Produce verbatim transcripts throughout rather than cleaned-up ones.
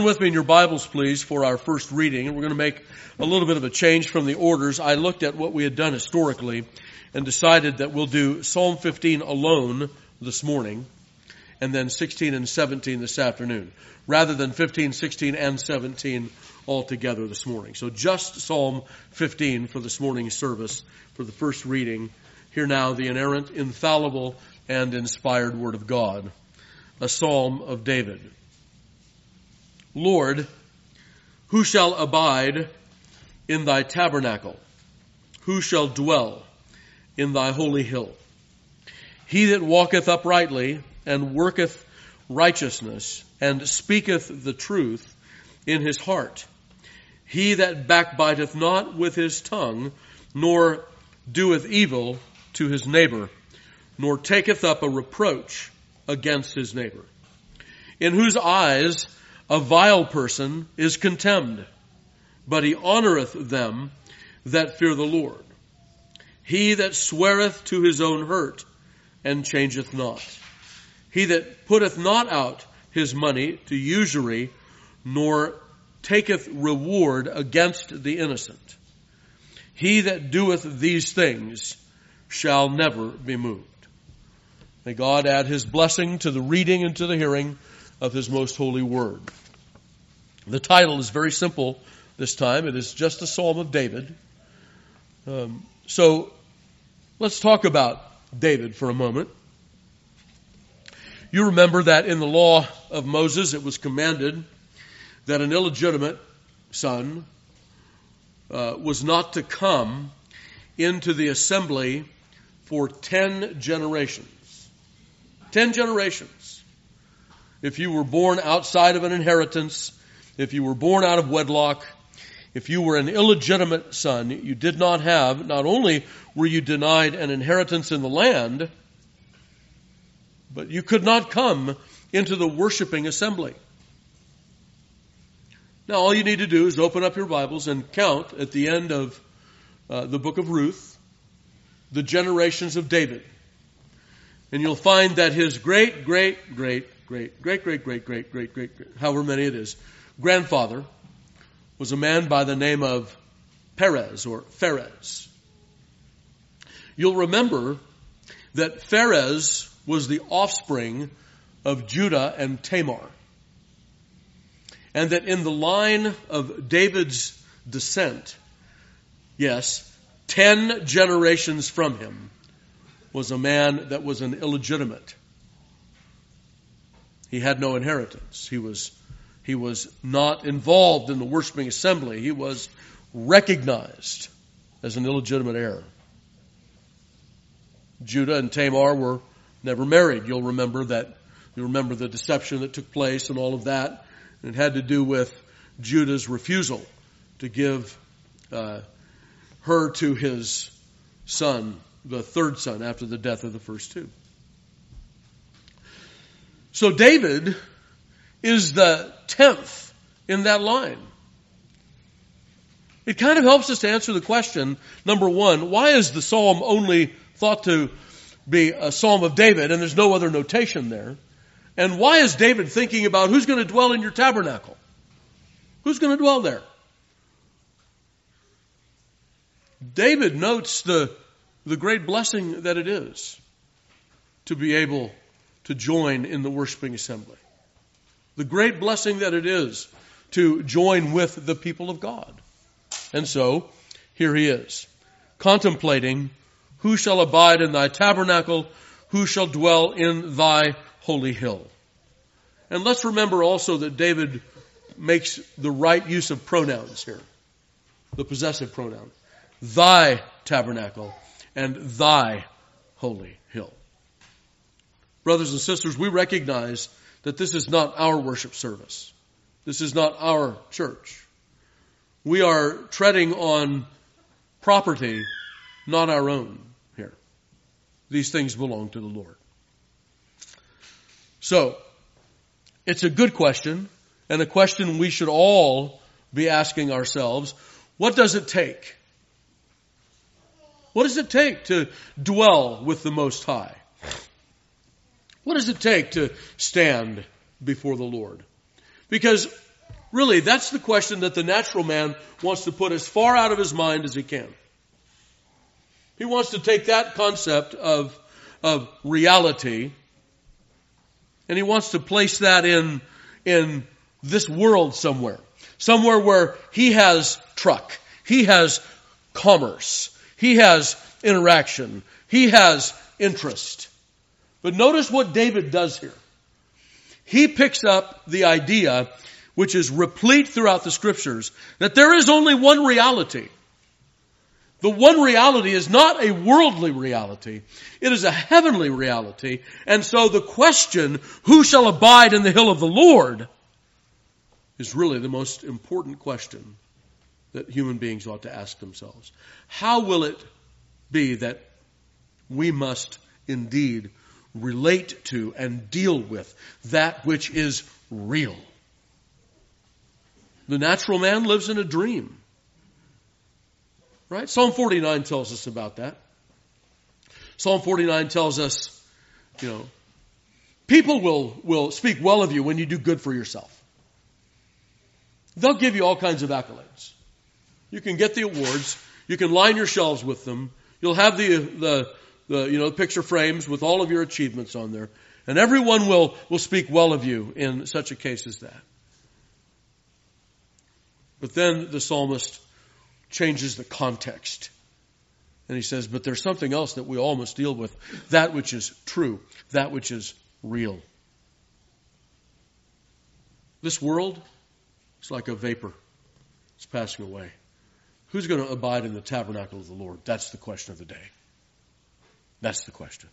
With me in your Bibles, please, for our first reading. And we're going to make a little bit of a change from the orders. I looked at what we had done historically and decided that we'll do Psalm fifteen alone this morning and then sixteen and seventeen this afternoon, rather than fifteen, sixteen, and seventeen all together this morning. So just Psalm fifteen for this morning's service for the first reading. Hear now the inerrant, infallible, and inspired Word of God, a Psalm of David. Lord, who shall abide in thy tabernacle? Who shall dwell in thy holy hill? He that walketh uprightly and worketh righteousness and speaketh the truth in his heart. He that backbiteth not with his tongue, nor doeth evil to his neighbor, nor taketh up a reproach against his neighbor, in whose eyes a vile person is contemned, but he honoreth them that fear the Lord. He that sweareth to his own hurt and changeth not. He that putteth not out his money to usury, nor taketh reward against the innocent. He that doeth these things shall never be moved. May God add his blessing to the reading and to the hearing of his most holy word. The title is very simple this time. It is just a Psalm of David. Um, so let's talk about David for a moment. You remember that in the law of Moses it was commanded that an illegitimate son uh, was not to come into the assembly for ten generations. Ten generations. If you were born outside of an inheritance, if you were born out of wedlock, if you were an illegitimate son, you did not have, not only were you denied an inheritance in the land, but you could not come into the worshiping assembly. Now all you need to do is open up your Bibles and count at the end of uh, the book of Ruth, the generations of David. And you'll find that his great, great, great, great, great, great, great, great, great, great, however many it is, grandfather was a man by the name of Perez or Pharez. You'll remember that Pharez was the offspring of Judah and Tamar. And that in the line of David's descent, yes, ten generations from him was a man that was an illegitimate. He had no inheritance. He was He was not involved in the worshiping assembly. He was recognized as an illegitimate heir. Judah and Tamar were never married. You'll remember that. You remember the deception that took place and all of that. It had to do with Judah's refusal to give uh, her to his son, the third son, after the death of the first two. So David is the tenth in that line. It kind of helps us to answer the question, number one, why is the psalm only thought to be a Psalm of David and there's no other notation there? And why is David thinking about who's going to dwell in your tabernacle? Who's going to dwell there? David notes the, the great blessing that it is to be able to join in the worshiping assembly. The great blessing that it is to join with the people of God. And so, here he is, contemplating who shall abide in thy tabernacle, who shall dwell in thy holy hill. And let's remember also that David makes the right use of pronouns here, the possessive pronoun. Thy tabernacle and thy holy hill. Brothers and sisters, we recognize that this is not our worship service. This is not our church. We are treading on property, not our own here. These things belong to the Lord. So, it's a good question, and a question we should all be asking ourselves. What does it take? What does it take to dwell with the Most High? What does it take to stand before the Lord? Because Really, that's the question that the natural man wants to put as far out of his mind as he can. He wants to take that concept of, of reality and he wants to place that in, in this world somewhere. Somewhere where he has truck, he has commerce, he has interaction, he has interest. But notice what David does here. He picks up the idea, which is replete throughout the scriptures, that there is only one reality. The one reality is not a worldly reality. It is a heavenly reality. And so the question, who shall abide in the hill of the Lord, is really the most important question that human beings ought to ask themselves. How will it be that we must indeed relate to and deal with that which is real? The natural man lives in a dream. Right? Psalm forty-nine tells us about that. Psalm forty-nine tells us, you know, people will, will speak well of you when you do good for yourself. They'll give you all kinds of accolades. You can get the awards. You can line your shelves with them. You'll have the, the, the, you know, picture frames with all of your achievements on there. And everyone will, will speak well of you in such a case as that. But then the psalmist changes the context. And he says, but there's something else that we all must deal with. That which is true. That which is real. This world is like a vapor. It's passing away. Who's going to abide in the tabernacle of the Lord? That's the question of the day. That's the question.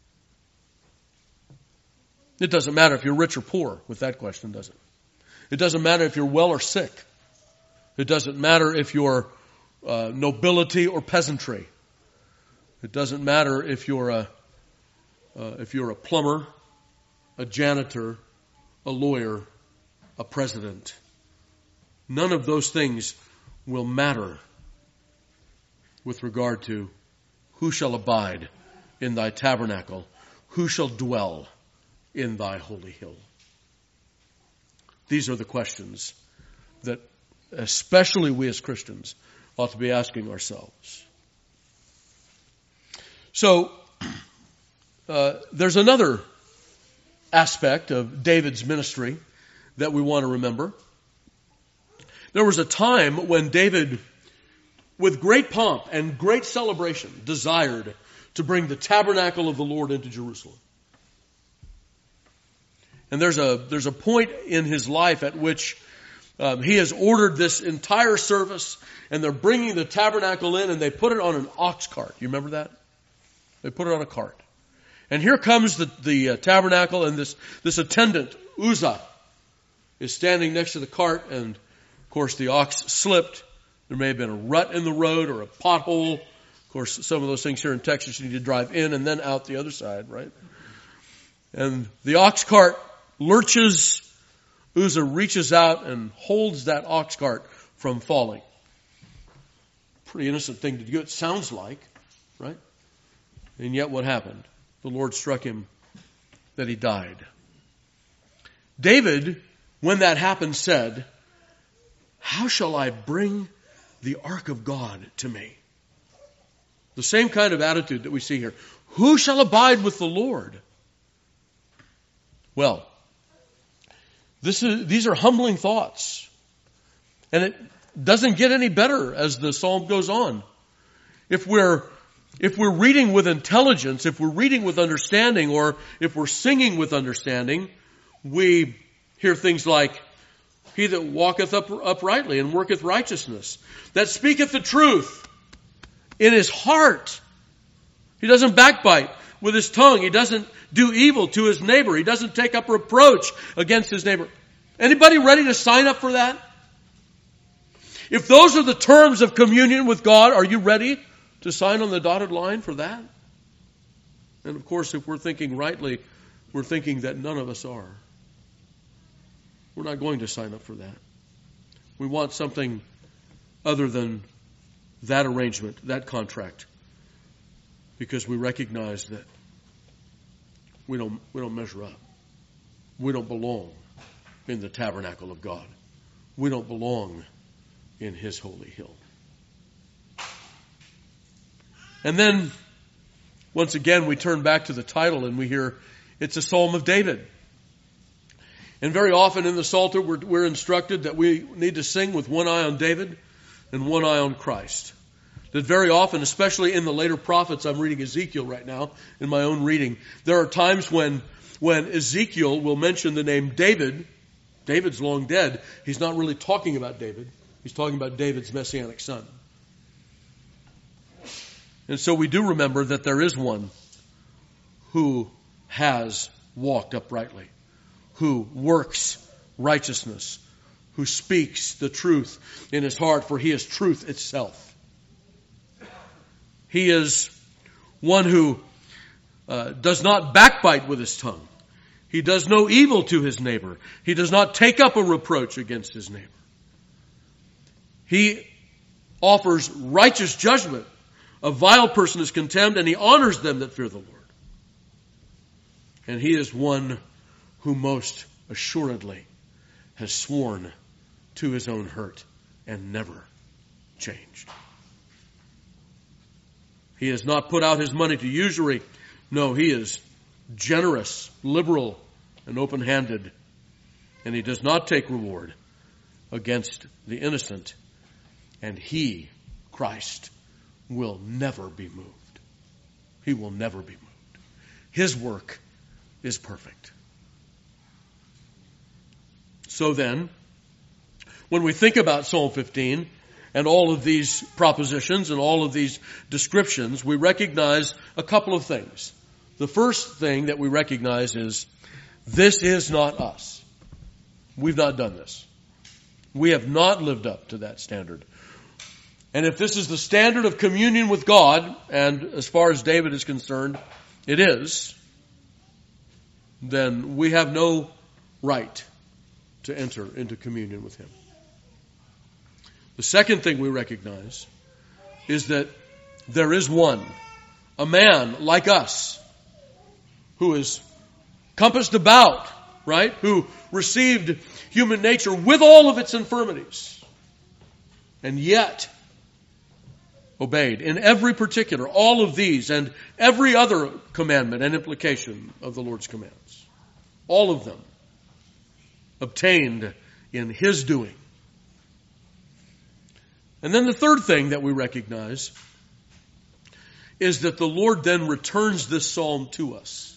It doesn't matter if you're rich or poor with that question, does it? It doesn't matter if you're well or sick. It doesn't matter if you're uh, nobility or peasantry. It doesn't matter if you're a uh, if you're a plumber, a janitor, a lawyer, a president. None of those things will matter with regard to who shall abide in thy tabernacle, who shall dwell in thy holy hill. These are the questions that especially we as Christians ought to be asking ourselves. So, uh, there's another aspect of David's ministry that we want to remember. There was a time when David, with great pomp and great celebration, desired to bring the tabernacle of the Lord into Jerusalem. And there's a, there's a point in his life at which Um, he has ordered this entire service, and they're bringing the tabernacle in, and they put it on an ox cart. You remember that? They put it on a cart. And here comes the, the uh, tabernacle, and this, this attendant, Uzzah, is standing next to the cart, and of course the ox slipped. There may have been a rut in the road or a pothole. Of course, some of those things here in Texas, you need to drive in and then out the other side, right? And the ox cart lurches. Uzzah reaches out and holds that ox cart from falling. Pretty innocent thing to do, it sounds like, right? And yet what happened? The Lord struck him that he died. David, when that happened, said, how shall I bring the ark of God to me? The same kind of attitude that we see here. Who shall abide with the Lord? Well, This is, these are humbling thoughts. And it doesn't get any better as the psalm goes on. If we're, if we're reading with intelligence, if we're reading with understanding, or if we're singing with understanding, we hear things like, he that walketh up, uprightly and worketh righteousness, that speaketh the truth in his heart. He doesn't backbite with his tongue. He doesn't do evil to his neighbor. He doesn't take up reproach against his neighbor. Anybody ready to sign up for that? If those are the terms of communion with God, are you ready to sign on the dotted line for that? And of course, if we're thinking rightly, we're thinking that none of us are. We're not going to sign up for that. We want something other than that arrangement, that contract, because we recognize that We don't, we don't measure up. We don't belong in the tabernacle of God. we don't belong in his holy hill. And then, once again, we turn back to the title and we hear it's a Psalm of David. And very often in the Psalter, we're, we're instructed that we need to sing with one eye on David and one eye on Christ. That very often, especially in the later prophets, I'm reading Ezekiel right now in my own reading, there are times when, when Ezekiel will mention the name David. David's long dead. He's not really talking about David. He's talking about David's messianic son. And so we do remember that there is one who has walked uprightly, who works righteousness, who speaks the truth in his heart, for he is truth itself. He is one who uh, does not backbite with his tongue. He does no evil to his neighbor. He does not take up a reproach against his neighbor. He offers righteous judgment. A vile person is contemned, and he honors them that fear the Lord. And he is one who most assuredly has sworn to his own hurt and never changed. He has not put out his money to usury. No, he is generous, liberal, and open-handed. And he does not take reward against the innocent. And he, Christ, will never be moved. He will never be moved. His work is perfect. So then, when we think about Psalm fifteen and all of these propositions and all of these descriptions, we recognize a couple of things. The first thing that we recognize is this is not us. We've not done this. We have not lived up to that standard. And if this is the standard of communion with God, and as far as David is concerned, it is, then we have no right to enter into communion with him. The second thing we recognize is that there is one, a man like us, who is compassed about, right? Who received human nature with all of its infirmities, and yet obeyed in every particular, all of these and every other commandment and implication of the Lord's commands. All of them obtained in his doing. And then the third thing that we recognize is that the Lord then returns this psalm to us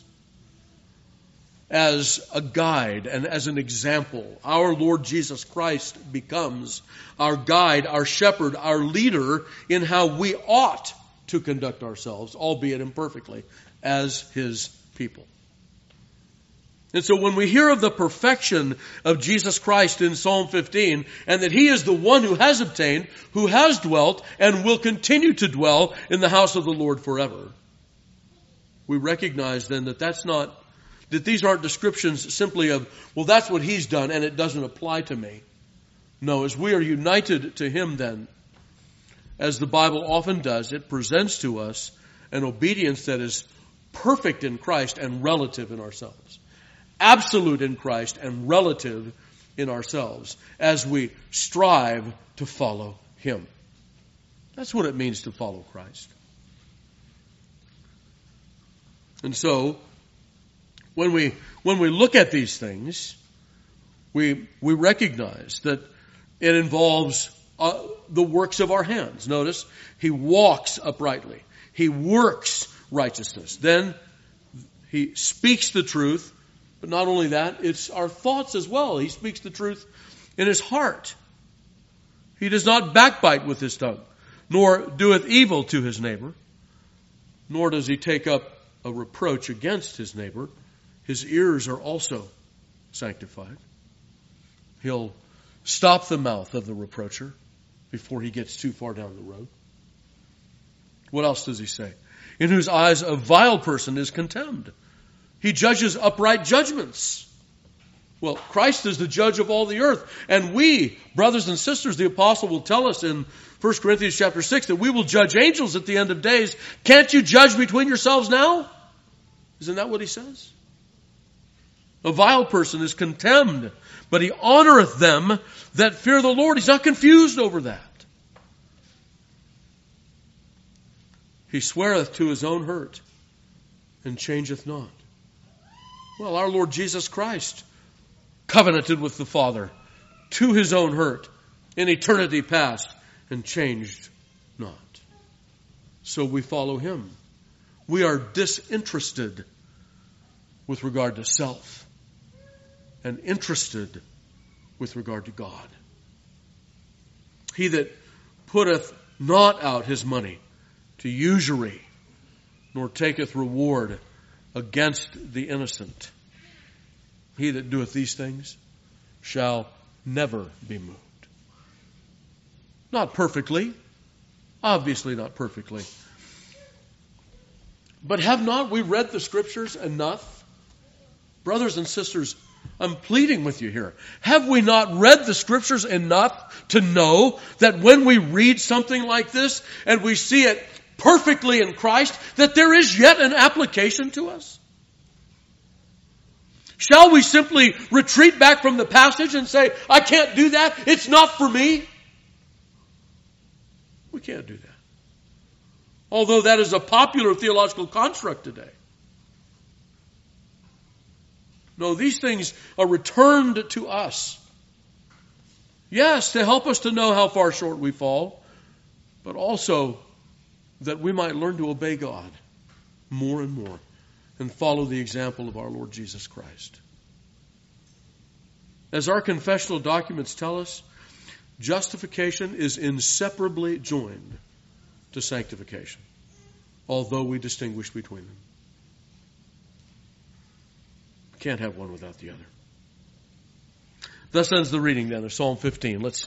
as a guide and as an example. Our Lord Jesus Christ becomes our guide, our shepherd, our leader in how we ought to conduct ourselves, albeit imperfectly, as his people. And so when we hear of the perfection of Jesus Christ in Psalm fifteen, and that he is the one who has obtained, who has dwelt, and will continue to dwell in the house of the Lord forever, we recognize then that that's not, that these aren't descriptions simply of, well, that's what he's done and it doesn't apply to me. No, as we are united to him then, as the Bible often does, it presents to us an obedience that is perfect in Christ and relative in ourselves. Absolute in Christ and relative in ourselves as we strive to follow him. That's what it means to follow Christ. And so, when we when we look at these things, we we recognize that it involves uh, the works of our hands. Notice, he walks uprightly. He works righteousness. Then he speaks the truth. But not only that, it's our thoughts as well. He speaks the truth in his heart. He does not backbite with his tongue, nor doeth evil to his neighbor, nor does he take up a reproach against his neighbor. His ears are also sanctified. He'll stop the mouth of the reproacher before he gets too far down the road. What else does he say? In whose eyes a vile person is contemned. He judges upright judgments. Well, Christ is the judge of all the earth. And we, brothers and sisters, the apostle will tell us in First Corinthians chapter six that we will judge angels at the end of days. Can't you judge between yourselves now? Isn't that what he says? A vile person is contemned, but he honoreth them that fear the Lord. He's not confused over that. He sweareth to his own hurt and changeth not. Well, our Lord Jesus Christ covenanted with the Father to his own hurt in eternity past and changed not. So we follow him. We are disinterested with regard to self and interested with regard to God. He that putteth not out his money to usury, nor taketh reward against the innocent, he that doeth these things shall never be moved. Not perfectly, obviously not perfectly. But have not we read the Scriptures enough? Brothers and sisters, I'm pleading with you here. Have we not read the Scriptures enough to know that when we read something like this and we see it perfectly in Christ, that there is yet an application to us? Shall we simply retreat back from the passage and say, I can't do that, it's not for me? We can't do that. Although that is a popular theological construct today. No, these things are returned to us. Yes, to help us to know how far short we fall, but also that we might learn to obey God more and more and follow the example of our Lord Jesus Christ. As our confessional documents tell us, justification is inseparably joined to sanctification, although we distinguish between them. Can't have one without the other. Thus ends the reading then of Psalm fifteen. Let's